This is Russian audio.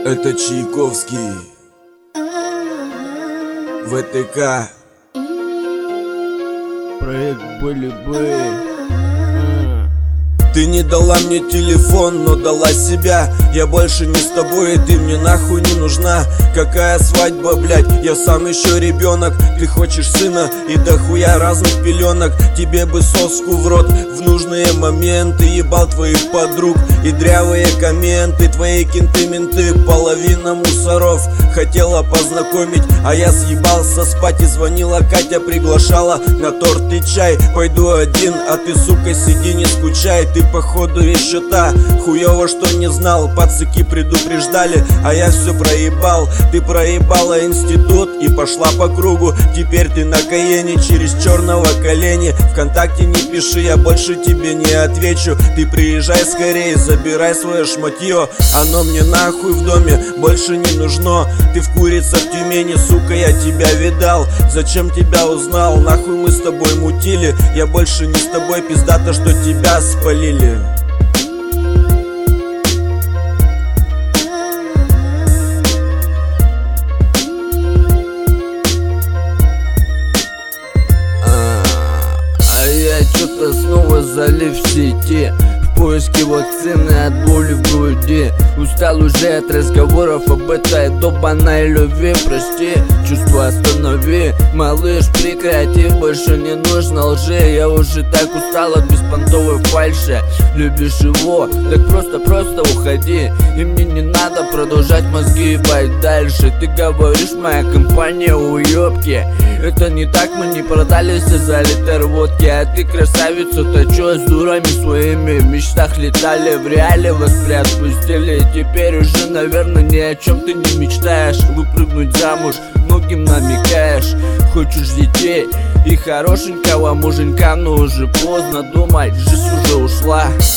Это Чайковский, ВТК. Проект были бы. Ты не дала мне телефон, но дала себя. Я больше не с тобой, и ты мне нахуй не нужна. Какая свадьба, блядь, я сам еще ребенок. Ты хочешь сына и дохуя разных пеленок. Тебе бы соску в рот в нужные моменты. Ебал твоих подруг и дрявые комменты. Твои кенты-менты, половина мусоров. Хотела познакомить, а я съебался спать. И звонила Катя, приглашала на торт и чай. Пойду один, а ты, сука, сиди, не скучай. Ты походу еще та хуёво, что не знал. Пацаки предупреждали, а я все проебал. Ты проебала институт и пошла по кругу. Теперь ты на Каене через черного колени. Вконтакте не пиши, я больше тебе не отвечу. Ты приезжай скорее, забирай свое шматье. Оно мне нахуй в доме больше не нужно. Ты в курица в Тюмени, сука, я тебя видал. Зачем тебя узнал, нахуй мы с тобой мутили. Я больше не с тобой, пиздато, что тебя спалили. Я что-то снова залив в сети, в поиске вакцины от боли в груди. Устал уже от разговоров об этой долбаной любви. Прости, чувства останови, малыш, прекрати, больше не нужно лжи. Я уже так устал от беспонтовой фальши. Любишь его, так просто уходи. И мне не надо продолжать мозги ебать дальше. Ты говоришь, моя компания уёбки. Это не так, мы не продались за литр водки. А ты красавица-то чё, с дурами своими в мечтах летали, в реале вас приотпустили. Теперь уже, наверное, ни о чем ты не мечтаешь. Выпрыгнуть замуж, многим намекаешь. Хочешь детей и хорошенького муженька, но уже поздно думать, жизнь уже ушла.